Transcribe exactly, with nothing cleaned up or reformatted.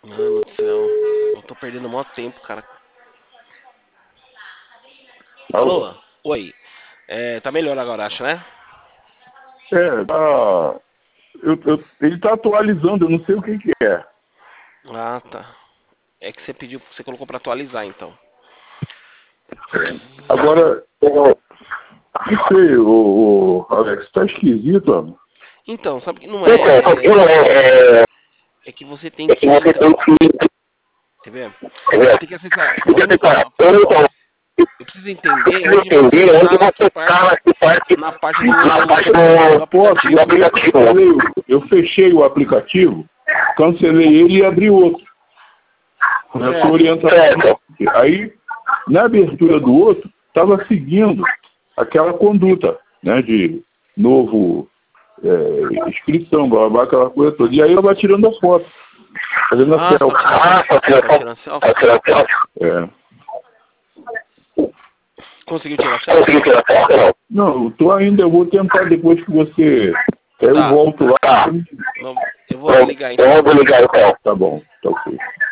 Mano do céu. Eu tô perdendo maior tempo, cara. Alô? Oi. É, tá melhor agora, acho, né? É, tá. Eu, eu, ele tá atualizando, eu não sei o que que é. Ah, tá. É que você pediu, você colocou pra atualizar, então. Agora, eu não sei, o, o Alex, tá esquisito, mano. Então, sabe que não é... É, é que você tem que... Quer ver? Você tem que acessar... Eu não tô... Eu preciso entender onde você tá nessa parte... Na parte do, do Posso, eu, aplicativo. eu, eu fechei o aplicativo, cancelei ele e abri outro. Na sua Certo. orientação. Aí, na abertura do outro, estava seguindo aquela conduta, né, de novo é, inscrição, blá, blá, blá, aquela coisa toda. E aí eu estava tirando a foto, fazendo a Ah, você selfie. tá tirando, tá tirando selfie? É. Conseguiu tirar selfie, não? Não, eu tô ainda, eu vou tentar depois que você... Aí eu Tá. volto lá. Não, eu vou ligar então. Tá bom, tá ok.